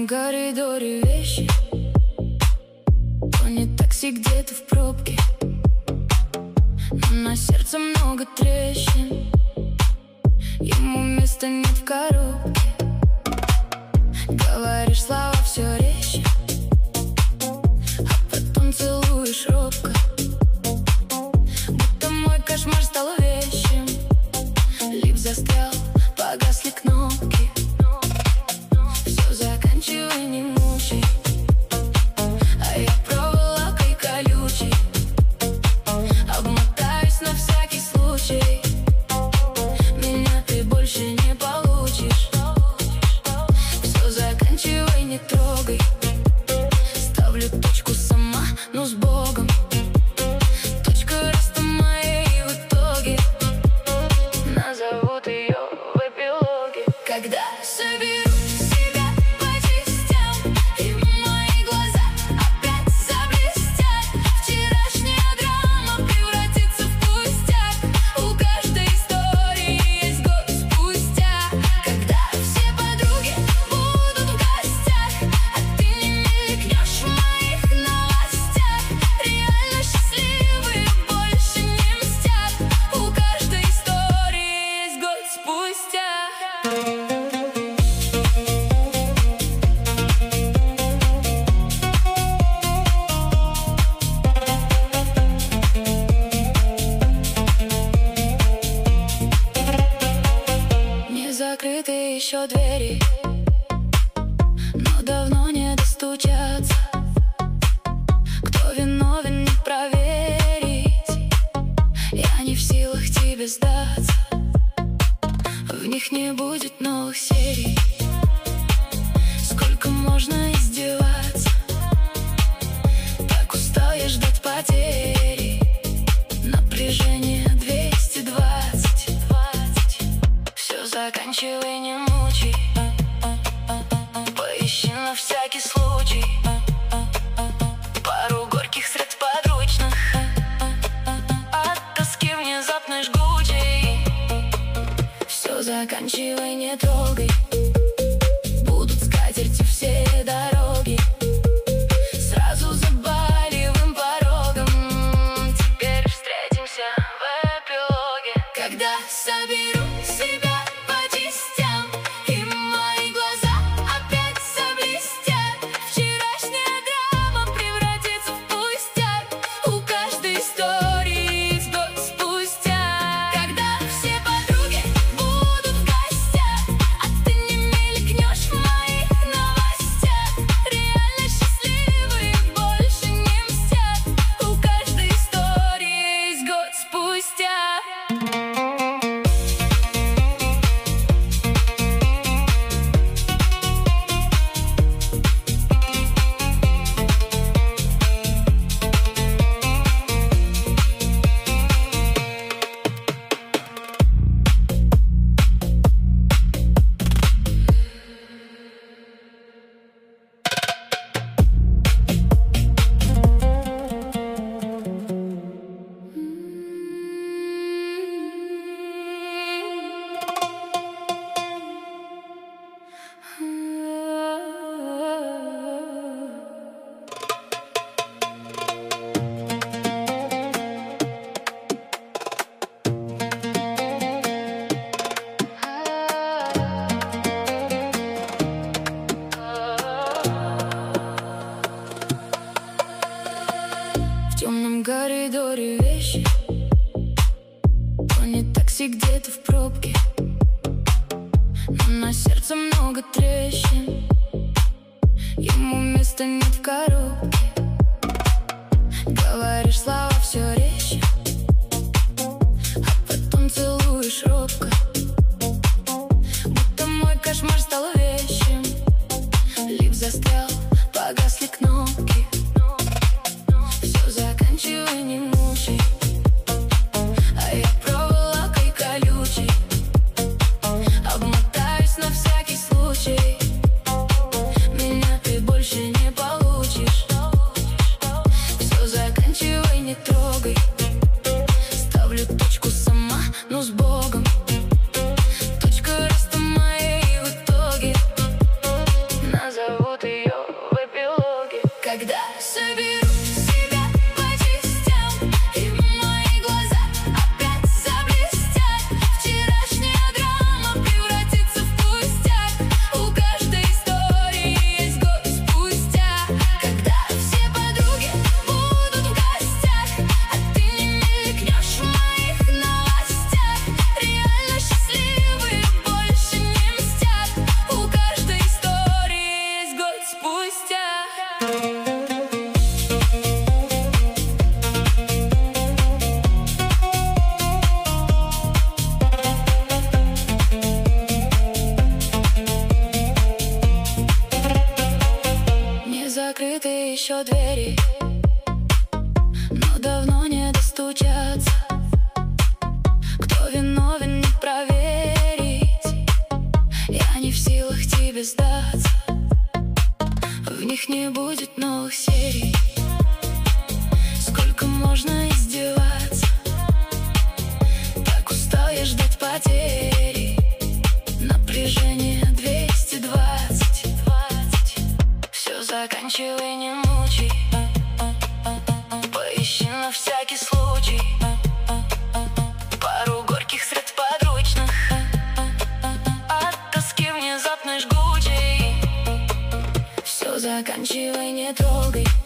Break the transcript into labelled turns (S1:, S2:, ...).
S1: темном коридоре вещи. Тонет такси где-то в пробке, но на сердце много трещин. Ему места нет в коробке. Говоришь слова все резче, а потом целуешь робко, будто мой кошмар стал вещим. Лифт застрял, погасли кнопки. Все, заканчивай, не мучай, а я проволокой колючей обмотаюсь на всякий случай. Меня ты больше не получишь. Все, заканчивай, не трогай. Ставлю точку сама, но с Богом. Точка роста моей в итоге. Назовут ее в эпилоге. Когда соберу себя по частям, и мои глаза опять заблестят, вчерашняя драма превратится в пустяк. У каждой истории есть год спустя. Когда все подруги будут в гостях, а ты не мелькнешь в моих новостях. Реально счастливые больше не мстят. У каждой истории есть год спустя. Не закрыты еще двери, но давно не достучаться. Кто виновен, не проверить. Я не в силах тебе сдаться. В них не будет новых серий. Сколько можно издеваться? Так устал я ждать потери. Напряжение 220. Все, заканчивай, не мучай. Поищи на всякий случай пару горьких средств подручных от тоски внезапной жгучей. Все, заканчивай, не трогай. Будут скатерти все дороги. Сразу за болевым порогом. Теперь встретимся в эпилоге. Когда соберу себя по частям, и мои глаза опять заблестят, вчерашняя драма превратится в пустяк. У каждой истории есть год спустя. Когда все подруги будут в гостях, а ты не мелькнешь в моих новостях. Реально счастливые больше не мстят. У каждой истории есть год спустя. В темном коридоре вещи. Тонет такси где-то в пробке, но на сердце много трещин. Ему места нет в коробке. Говоришь слова все резче, а потом целуешь робко, будто мой кошмар стал вещим. Лифт застрял, погасли кнопки. Все, заканчивай, не мучай, а я проволокой колючей обмотаюсь на всякий случай. Меня ты больше не получишь. Все, заканчивай, не трогай. Ставлю точку сама, но с Богом. еще двери, но давно не достучаться. Кто виновен, не проверить. Я не в силах тебе сдаться. В них не будет новых серий. Сколько можно издеваться? Так устал я ждать потери. Напряжение 220. Все заканчивай, не мучай. Поищи на всякий случай пару горьких сред подручных. От тоски внезапной жгучей. Все заканчивай, не трогай.